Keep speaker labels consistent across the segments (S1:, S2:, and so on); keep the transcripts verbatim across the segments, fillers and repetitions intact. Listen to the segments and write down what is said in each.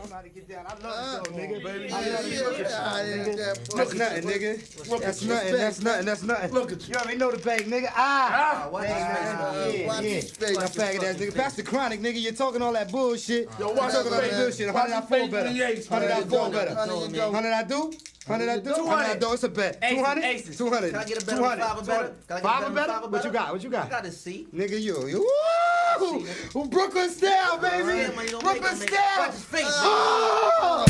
S1: don't know how to get down. I love it though, nigga.
S2: Baby,
S1: I love it.
S2: yeah,
S1: Look at
S2: yeah,
S1: nigga.
S2: yeah,
S1: That's nothing, nigga.
S2: Look
S1: That's
S2: at
S1: nothing.
S2: you.
S1: That's nothing. That's nothing.
S2: Look at you.
S1: You already know the bag, nigga. Ah.
S2: Ah, watch
S1: Man,
S2: his face,
S1: yeah,
S2: man.
S1: yeah.
S2: Watch his face.
S1: That
S2: Watch his
S1: faggot ass
S2: fucking
S1: nigga.
S2: face.
S1: Pass the chronic, nigga. You're talking all that bullshit.
S2: Yo,
S1: You're
S2: watch
S1: talking all
S2: his
S1: that
S2: face.
S1: bullshit.
S2: Watch
S1: Hundred I
S2: his
S1: four
S2: face
S1: better.
S2: when he ace,
S1: Hundred I
S2: man.
S1: four better.
S2: Hundred you go.
S1: Hundred I do. Hundred I do. Hundred I do. It's a bet. Two hundred.
S3: Aces.
S1: Two hundred.
S4: Can I get a better
S1: Two
S4: one,
S1: hundred.
S4: five or better? Can I get a
S1: Five
S4: better
S1: or
S4: one,
S1: better?
S4: five or
S1: What you
S4: better?
S1: got? What you got?
S4: I got a C.
S1: Nigga, you, you, woo! Woo! Brooklyn style, baby!
S4: Yeah, man, you don't make
S1: Brooklyn
S4: no nigga.
S1: style!
S4: Watch his face,
S1: Oh!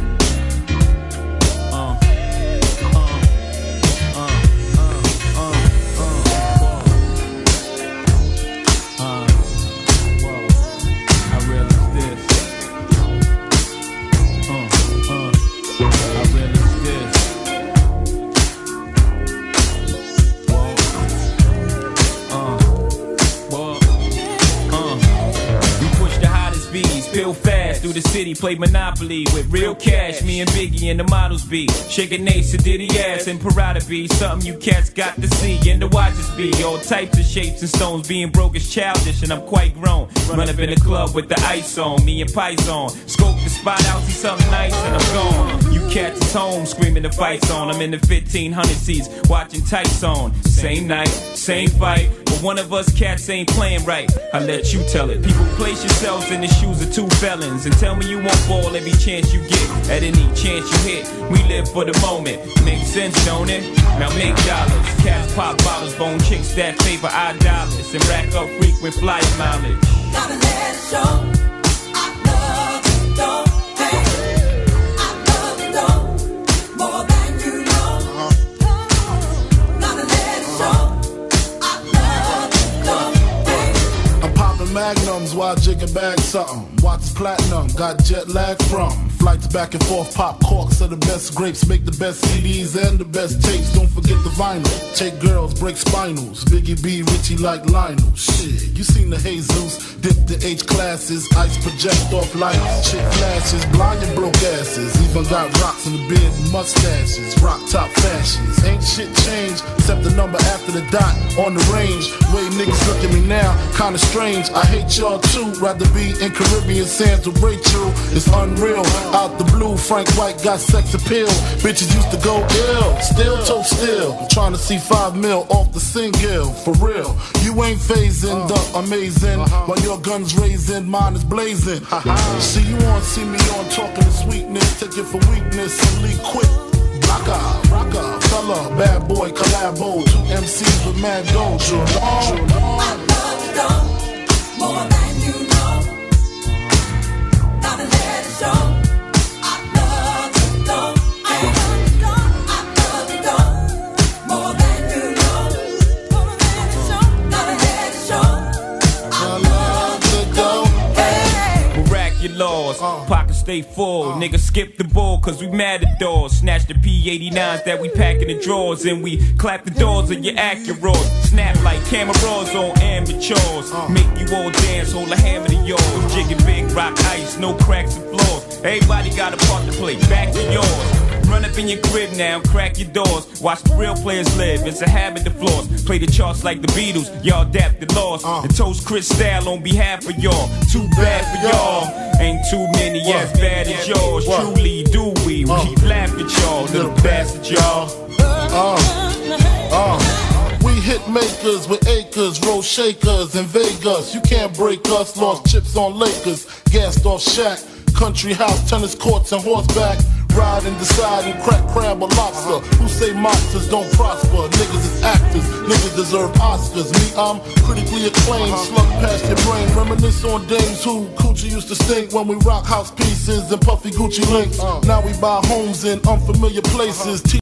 S5: Feel fast through the city, play Monopoly with real cash. Me and Biggie and the models be shaking Nate, Diddy ass and Parada be something you cats got to see and to watch us be. All types of shapes and stones, being broke is childish and I'm quite grown. Run up in the club with the ice on, me and Pies on. Scope the spot out, see something nice and I'm gone. You cats is home screaming the fight's on. I'm in the fifteen hundred seats watching tights on. Same night, same fight, but one of us cats ain't playing right. I let you tell it. People, place yourselves in the shoes of two felons and tell me you won't fall every chance you get. At any chance you hit, we live for the moment. Makes sense, don't it? Now make dollars. Cats pop bottles, bone chicks that favor our dollars and rack up frequent flyer mileage.
S6: Gotta let it show. I love you, don't pay. I love you, don't more than you know. Gotta let it show. I love you, don't pay.
S2: I'm popping magnums while jigging back something. Watch platinum, got jet lag from flights back and forth. Pop corks are the best grapes, make the best C Ds and the best tapes. Don't forget the vinyl. Take girls, break spinals. Biggie B, Richie like Lionel. Shit, you seen the Jesus, dip the H classes, ice project off lights, chick flashes, blind and broke asses. Even got rocks in the beard and mustaches, rock top fashions. Ain't shit changed except the number after the dot on the range. Way niggas look at me now, kinda strange. I hate y'all too, rather be in Caribbean sands with Rachel. It's unreal. Out the blue, Frank White got sex appeal. Bitches used to go ill, still toe still. Trying to see five mil off the single, for real. You ain't phasing the amazing, while your gun's raising, mine is blazing. See you on, see me on, talking to sweetness. Take it for weakness and leave quick. Rocka, rocka, fella, bad boy, collabo. Two M Cs with mad doja.
S6: I love you, don't more than you know. Gotta let it show.
S5: Laws, pockets stay full. Uh. Niggas skip the ball cause we mad at doors. Snatch the P eighty-nines that we pack in the drawers and we clap the doors of your Acuras. Snap like cameras on amateurs. Uh. Make you all dance, hold a hammer to yours. Jigging big rock ice, no cracks and flaws. Everybody got a part to play, back to yours. Run up in your crib now, crack your doors. Watch the real players live, it's a habit to floss. Play the charts like the Beatles, y'all adapt the loss. Uh. And toast Chris Style on behalf of y'all. Too bad for y'all. Ain't too many what? As bad as yours. What? Truly do we. We uh. laugh at y'all, little bastard y'all.
S2: Uh. Uh. We hit makers with acres, roll shakers in Vegas. You can't break us, lost chips on Lakers. Gassed off Shaq, country house, tennis courts and horseback. Ride and decide and crack crab or lobster. Who say monsters don't prosper? Niggas is actors, niggas deserve Oscars. Me, I'm critically acclaimed, slug past your brain. Reminisce on dames who coochie used to stink when we rock house pieces and puffy Gucci links. Now we buy homes in unfamiliar places.